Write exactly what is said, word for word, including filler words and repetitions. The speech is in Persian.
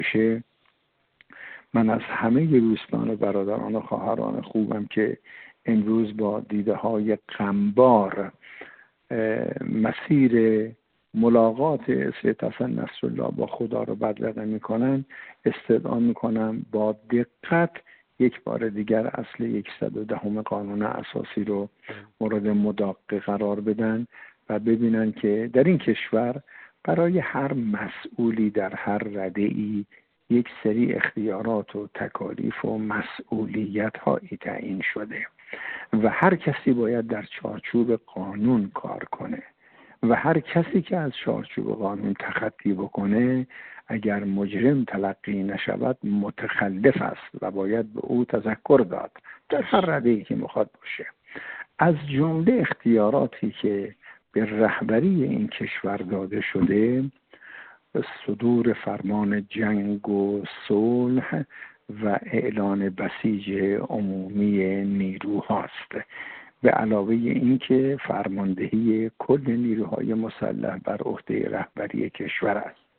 بشه، من از همه دوستان و برادران و خواهران خوبم که امروز با دیده های غمبار مسیر ملاقات سید حسن نصرالله با خدا رو بدرقه میکنن، استدعا میکنم با دقت یک بار دیگر اصل صد و ده قانون اساسی رو مورد مداقه قرار بدن و ببینن که در این کشور برای هر مسئولی در هر رده‌ای یک سری اختیارات و تکالیف و مسئولیت هایی تعیین شده و هر کسی باید در چارچوب قانون کار کنه و هر کسی که از چارچوب قانون تخطی بکنه اگر مجرم تلقی نشود متخلف است و باید به او تذکر داد در هر رده‌ای که میخواد باشه. از جمله اختیاراتی که به رهبری این کشور داده شده صدور فرمان جنگ و صلح و اعلان بسیج عمومی نیروهاست، به علاوه این که فرماندهی کل نیروهای مسلح بر عهده رهبری کشور است.